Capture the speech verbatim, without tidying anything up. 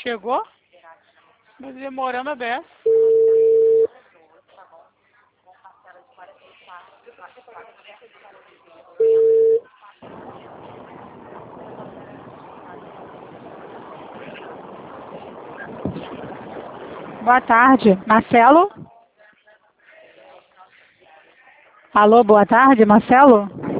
Chegou? Mas demorando a beça. Boa tarde, Marcelo? Alô, boa tarde, Marcelo?